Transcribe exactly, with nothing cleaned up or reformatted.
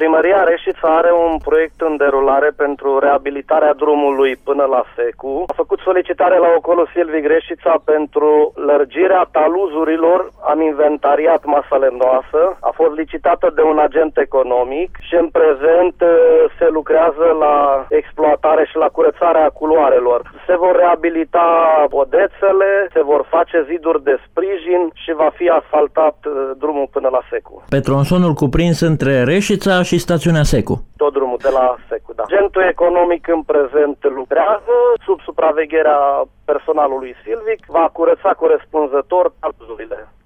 Primăria Reșița are un proiect în derulare pentru reabilitarea drumului până la Secu. A făcut solicitare la Ocolul Silvic Reșița pentru lărgirea taluzurilor. Am inventariat masa lemnoasă. A fost licitată de un agent economic și în prezent se lucrează la exploatare și la curățarea culoarelor. Se vor reabilita podețele, se vor face ziduri de sprijin și va fi asfaltat drumul până la Secu. Pe tronsonul cuprins între Reșița și stațiunea Secu. Tot drumul de la Secu, da. Agentul economic în prezent lucrează sub supravegherea personalului Silvic, va curăța corespunzător taluzurile.